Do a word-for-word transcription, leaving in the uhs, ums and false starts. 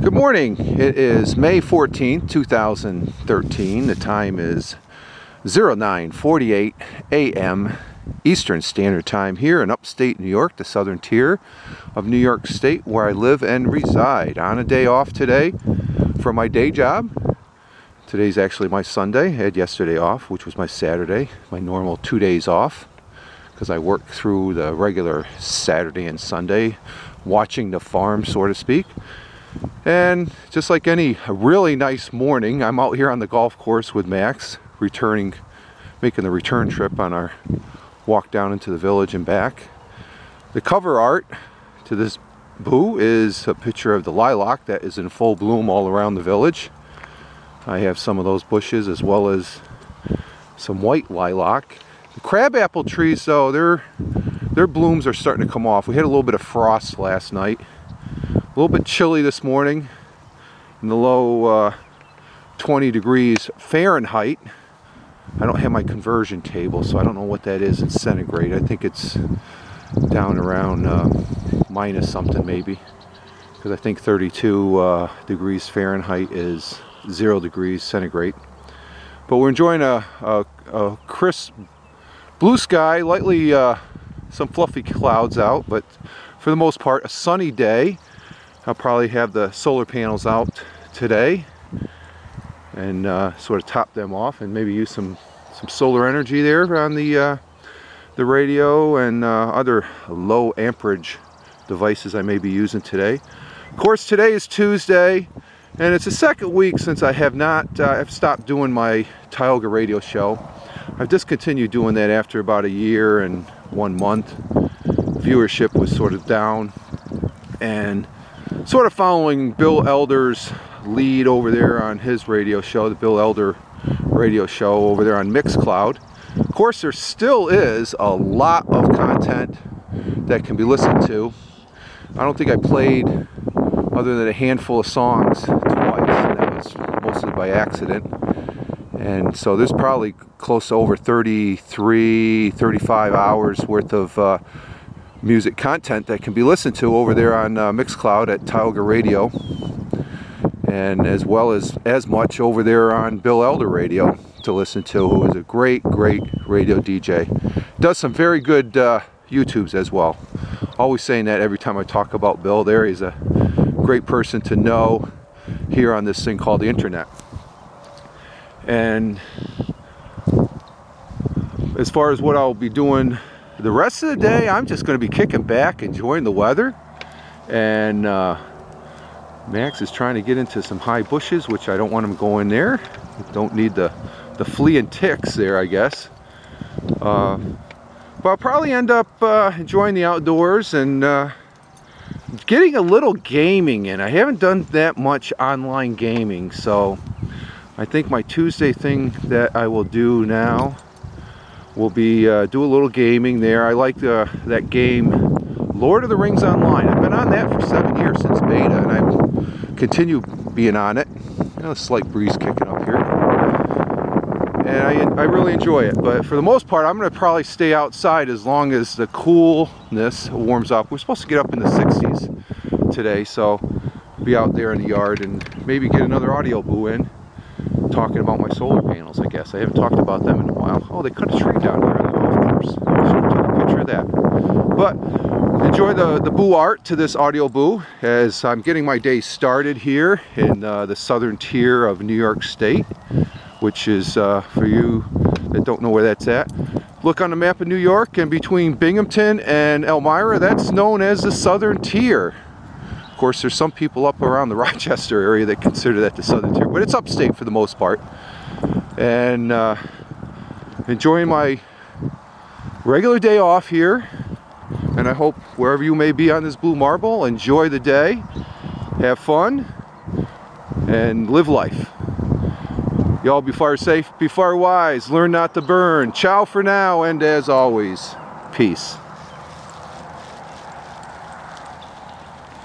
Good morning. It is May fourteenth, two thousand thirteen. The time is oh nine forty-eight a m Eastern Standard Time here in upstate New York, the southern tier of New York State, where I live and reside. On a day off today from my day job. Today's actually my Sunday. I had yesterday off, which was my Saturday, my normal two days off, because I work through the regular Saturday and Sunday, watching the farm, so to speak. And just like any really nice morning, I'm out here on the golf course with Max, returning, making the return trip on our walk down into the village and back. The cover art to this boo is a picture of the lilac that is in full bloom all around the village. I have some of those bushes as well as some white lilac. The crabapple trees, though, their their blooms are starting to come off. We had a little bit of frost last night. A little bit chilly this morning in the low uh, twenty degrees Fahrenheit. I don't have my conversion table, so I don't know what that is in centigrade. I think it's down around uh, minus something maybe, because I think thirty-two uh, degrees Fahrenheit is zero degrees centigrade. But we're enjoying a, a, a crisp blue sky, lightly uh, some fluffy clouds out, but for the most part a sunny day. I'll probably have the solar panels out today and uh, sort of top them off and maybe use some some solar energy there on the uh, the radio and uh, other low amperage devices I may be using today. Of course, today is Tuesday, and it's the second week since I have not uh, I've stopped doing my Tioga radio show. I've discontinued doing that after about a year and one month. Viewership was sort of down, and sort of following Bill Elder's lead over there on his radio show, the Bill Elder radio show over there on Mixcloud. Of course, there still is a lot of content that can be listened to. I don't think I played other than a handful of songs twice, and that was mostly by accident. And so there's probably close to over thirty-three, thirty-five hours worth of uh, music content that can be listened to over there on uh, Mixcloud at Tioga Radio, and as well as as much over there on Bill Elder Radio to listen to, who is a great great radio D J. Does some very good uh, YouTubes as well. Always saying that every time I talk about Bill there. He's a great person to know here on this thing called the internet. And as far as what I'll be doing the rest of the day, I'm just going to be kicking back, enjoying the weather. And uh, Max is trying to get into some high bushes, which I don't want him going there. Don't need the, the flea and ticks there, I guess. Uh, but I'll probably end up uh, enjoying the outdoors and uh, getting a little gaming in. I haven't done that much online gaming, so I think my Tuesday thing that I will do now will be uh, do a little gaming there. I like the, that game Lord of the Rings Online. I've been on that for seven years since beta, and I will continue being on it. You know, a slight breeze kicking up here, and I, I really enjoy it. But for the most part, I'm going to probably stay outside as long as the coolness warms up. We're supposed to get up in the sixties today, so I'll be out there in the yard and maybe get another audio boo in, talking about my solar panels, I guess. I haven't talked about them in a while. Oh, they cut a tree down here on the golf course. I should have took a picture of that. But enjoy the, the boo art to this audio boo as I'm getting my day started here in uh, the southern tier of New York State, which is, uh, for you that don't know where that's at, look on the map of New York, and between Binghamton and Elmira, that's known as the southern tier. Of course, there's some people up around the Rochester area that consider that the southern tier, but it's upstate for the most part. And uh, enjoying my regular day off here, and I hope wherever you may be on this blue marble, enjoy the day, have fun, and live life. Y'all be fire safe, be fire wise, learn not to burn. Ciao for now, and as always, peace.